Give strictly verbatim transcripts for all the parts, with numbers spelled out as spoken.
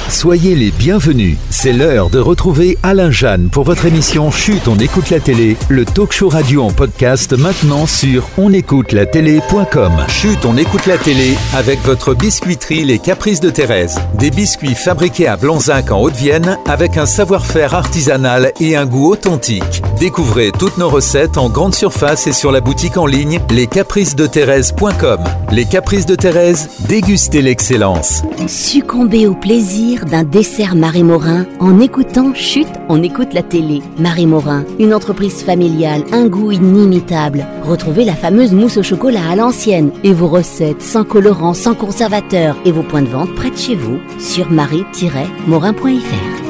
Soyez les bienvenus. C'est l'heure de retrouver Alain Jeanne pour votre émission Chut, on écoute la télé, le talk show radio en podcast maintenant sur on écoute la télé point com. Chut, on écoute la télé avec votre biscuiterie Les Caprices de Thérèse. Des biscuits fabriqués à Blanzac en Haute-Vienne avec un savoir-faire artisanal et un goût authentique. Découvrez toutes nos recettes en grande surface et sur la boutique en ligne les caprices de thérèse point com. Les Caprices de Thérèse, dégustez l'excellence. Succombez au plaisir d'un dessert Marie Morin en écoutant Chut, on écoute la télé. Marie Morin, une entreprise familiale, un goût inimitable. Retrouvez la fameuse mousse au chocolat à l'ancienne et vos recettes sans colorant, sans conservateur et vos points de vente près de chez vous sur marie tiret morin point f r.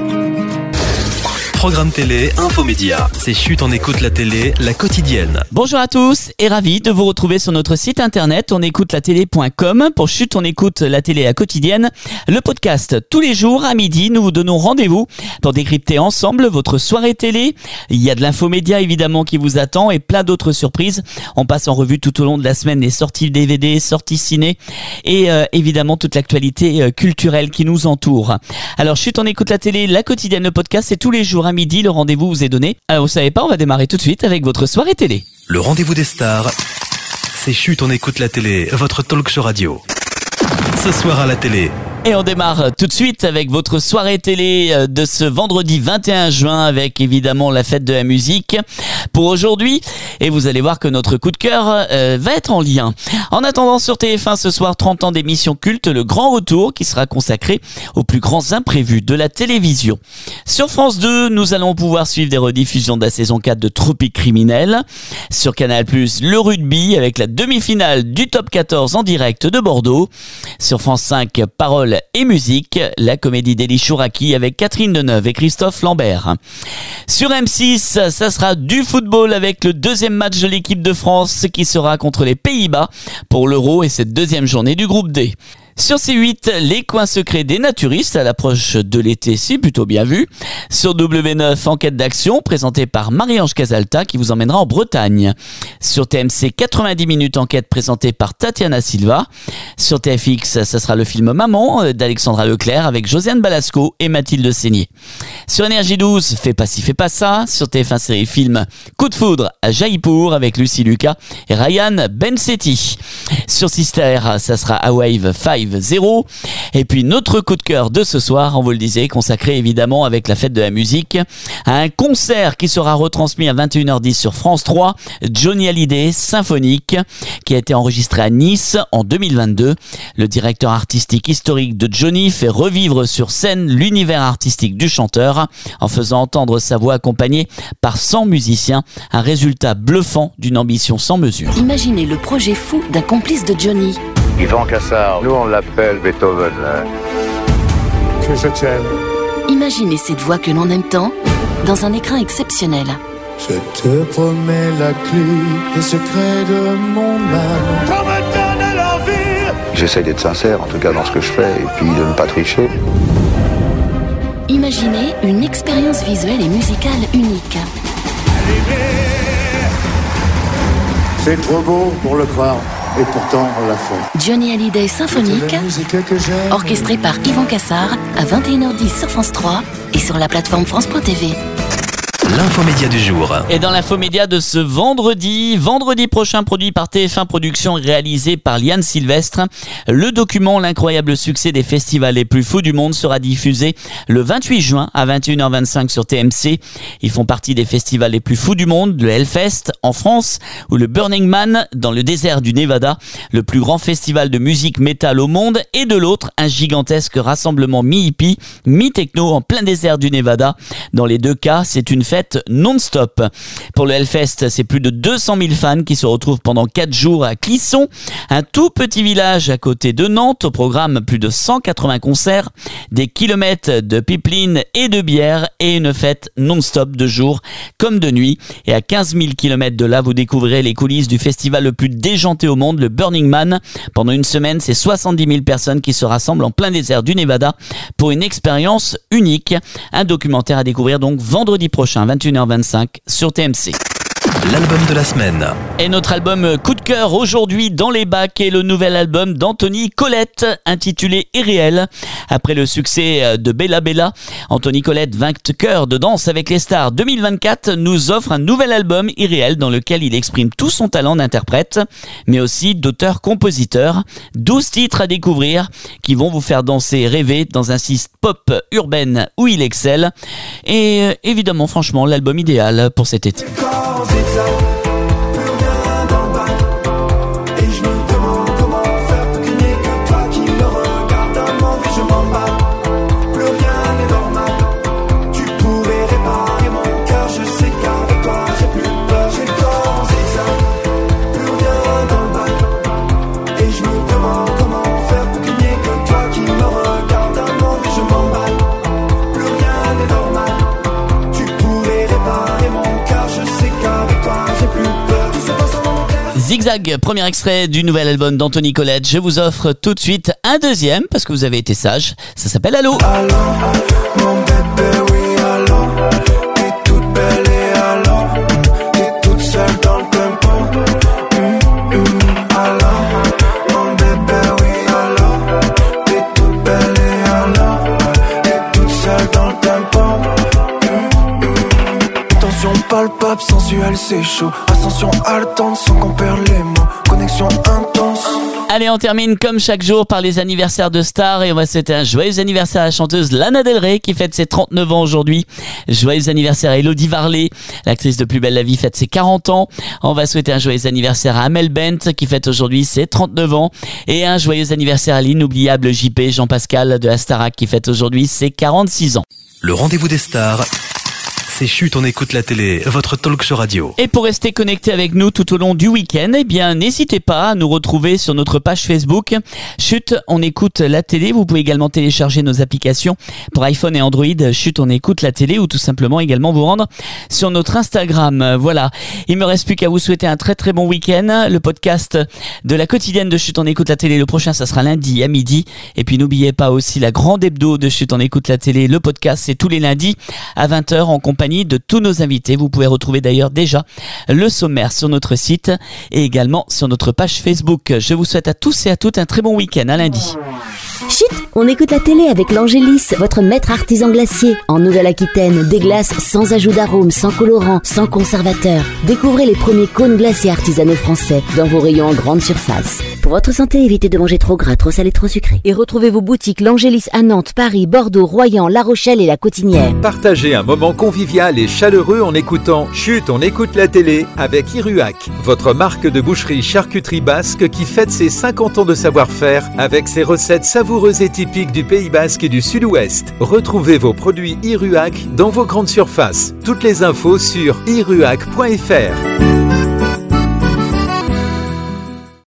Programme télé, infomédia. C'est Chut, on écoute la télé, la quotidienne. Bonjour à tous et ravi de vous retrouver sur notre site internet on écoute la télé point com pour Chut, on écoute la télé, la quotidienne. Le podcast tous les jours à midi, nous vous donnons rendez-vous pour décrypter ensemble votre soirée télé. Il y a de l'infomédia évidemment qui vous attend et plein d'autres surprises. On passe en revue tout au long de la semaine les sorties D V D, sorties ciné et euh, évidemment toute l'actualité euh, culturelle qui nous entoure. Alors Chut, on écoute la télé, la quotidienne, le podcast, c'est tous les jours à midi, le rendez-vous vous est donné. Alors vous savez pas, on va démarrer tout de suite avec votre soirée télé. Le rendez-vous des stars, c'est Chut, on écoute la télé, votre talk show radio. Ce soir à la télé. Et on démarre tout de suite avec votre soirée télé de ce vendredi vingt et un juin avec évidemment la fête de la musique pour aujourd'hui. Et vous allez voir que notre coup de cœur euh, va être en lien. En attendant sur T F un ce soir, trente ans d'émission culte, le grand retour qui sera consacré aux plus grands imprévus de la télévision. Sur France deux, nous allons pouvoir suivre des rediffusions de la saison quatre de Tropique Criminel. Sur Canal plus, le rugby avec la demi-finale du top quatorze en direct de Bordeaux. Sur France cinq, Paroles et musique, la comédie d'Elie Chouraki avec Catherine Deneuve et Christophe Lambert. Sur M six, ça sera du football avec le deuxième match de l'équipe de France qui sera contre les Pays-Bas pour l'Euro et cette deuxième journée du groupe D. Sur C huit, les coins secrets des naturistes à l'approche de l'été, c'est plutôt bien vu. Sur W neuf, enquête d'action présentée par Marie-Ange Casalta qui vous emmènera en Bretagne. Sur T M C, quatre-vingt-dix minutes enquête présentée par Tatiana Silva. Sur T F X, ça sera le film Maman d'Alexandra Leclerc avec Josiane Balasco et Mathilde Seigné. Sur Énergie douze, Fais pas ci, fais pas ça. Sur T F un série film Coup de foudre à Jaipur avec Lucie Lucas et Ryan Bensetti. Sur Sister, ça sera A Wave cinq zéro. Et puis notre coup de cœur de ce soir, on vous le disait, consacré évidemment avec la fête de la musique à un concert qui sera retransmis à vingt et une heures dix sur France trois, Johnny Hallyday Symphonique, qui a été enregistré à Nice en deux mille vingt-deux. Le directeur artistique historique de Johnny fait revivre sur scène l'univers artistique du chanteur en faisant entendre sa voix accompagnée par cent musiciens, un résultat bluffant d'une ambition sans mesure. Imaginez le projet fou d'un complice de Johnny. Yvan Cassard, nous on l'appelle Beethoven. Que je t'aime. Imaginez cette voix que l'on aime tant dans un écran exceptionnel. Je te promets la clé des secrets de mon âme. Pour me donner l'envie. J'essaie d'être sincère, en tout cas dans ce que je fais, et puis de ne pas tricher. Imaginez une expérience visuelle et musicale unique. C'est trop beau pour le croire. Et pourtant, on l'a fait. Johnny Hallyday Symphonique, orchestré par Yvan Cassard, à vingt et une heures dix sur France trois et sur la plateforme France point T V. L'infomédia du jour. Et dans l'infomédia de ce vendredi, vendredi prochain, produit par T F un Productions, réalisé par Liane Sylvestre, le document L'incroyable succès des festivals les plus fous du monde sera diffusé le vingt-huit juin à vingt et une heures vingt-cinq sur T M C. Ils font partie des festivals les plus fous du monde, le Hellfest en France ou le Burning Man dans le désert du Nevada, le plus grand festival de musique métal au monde, et de l'autre, un gigantesque rassemblement mi-hippie, mi-techno en plein désert du Nevada. Dans les deux cas, c'est une fête non-stop. Pour le Hellfest, c'est plus de deux cent mille fans qui se retrouvent pendant quatre jours à Clisson, un tout petit village à côté de Nantes. Au programme, plus de cent quatre-vingts concerts, des kilomètres de pipeline et de bière et une fête non-stop de jour comme de nuit. Et à quinze mille kilomètres de là, vous découvrirez les coulisses du festival le plus déjanté au monde, le Burning Man. Pendant une semaine, c'est soixante-dix mille personnes qui se rassemblent en plein désert du Nevada pour une expérience unique. Un documentaire à découvrir donc vendredi prochain, vingt et une heures vingt-cinq sur T M C. l'album de la semaine. Et notre album coup de cœur aujourd'hui dans les bacs est le nouvel album d'Anthony Colette intitulé Irréel. Après le succès de Bella Bella, Anthony Colette, vainqueur de Danse avec les stars deux mille vingt-quatre, nous offre un nouvel album Irréel dans lequel il exprime tout son talent d'interprète, mais aussi d'auteur-compositeur. douze titres à découvrir qui vont vous faire danser et rêver dans un style pop urbaine où il excelle. Et euh, évidemment, franchement, l'album idéal pour cet été. Zigzag, premier extrait du nouvel album d'Anthony Colette. Je vous offre tout de suite un deuxième parce que vous avez été sage. Ça s'appelle Allô. Allô, mon bébé, oui, allô. T'es toute belle et allô. T'es toute seule dans le tempo. Hum, hum, allô, mon bébé, oui, allô. T'es toute belle et allô. T'es toute seule dans le tempo. Hum, hum. Tension palpable, sensuelle, c'est chaud. Ascension haletante sans qu'on perd les mots. Connexion intense. Allez, on termine comme chaque jour par les anniversaires de stars et on va souhaiter un joyeux anniversaire à la chanteuse Lana Del Rey qui fête ses trente-neuf ans aujourd'hui. Joyeux anniversaire à Elodie Varley, l'actrice de Plus belle la vie, fête ses quarante ans. On va souhaiter un joyeux anniversaire à Amel Bent qui fête aujourd'hui ses trente-neuf ans et un joyeux anniversaire à l'inoubliable J P Jean-Pascal de la Starac qui fête aujourd'hui ses quarante-six ans. Le rendez-vous des stars, c'est Chut, on écoute la télé, votre talk show radio. Et pour rester connecté avec nous tout au long du week-end, eh bien, n'hésitez pas à nous retrouver sur notre page Facebook. Chut, on écoute la télé. Vous pouvez également télécharger nos applications pour iPhone et Android. Chut, on écoute la télé ou tout simplement également vous rendre sur notre Instagram. Voilà. Il me reste plus qu'à vous souhaiter un très très bon week-end. Le podcast de la quotidienne de Chut, on écoute la télé. Le prochain, ça sera lundi à midi. Et puis, n'oubliez pas aussi la grande hebdo de Chut, on écoute la télé. Le podcast, c'est tous les lundis à vingt heures en compagnie de tous nos invités. Vous pouvez retrouver d'ailleurs déjà le sommaire sur notre site et également sur notre page Facebook. Je vous souhaite à tous et à toutes un très bon week-end. À lundi. Chut, on écoute la télé avec l'Angélis, votre maître artisan glacier. En Nouvelle-Aquitaine, des glaces sans ajout d'arôme, sans colorant, sans conservateur. Découvrez les premiers cônes glacés artisanaux français dans vos rayons en grande surface. Pour votre santé, évitez de manger trop gras, trop salé, trop sucré. Et retrouvez vos boutiques l'Angélis à Nantes, Paris, Bordeaux, Royan, La Rochelle et La Cotinière. Partagez un moment convivial et chaleureux en écoutant Chut, on écoute la télé avec Iruac, votre marque de boucherie charcuterie basque qui fête ses cinquante ans de savoir-faire avec ses recettes savoureuses et typiques du Pays Basque et du Sud-Ouest. Retrouvez vos produits Iruac dans vos grandes surfaces. Toutes les infos sur iruac point f r.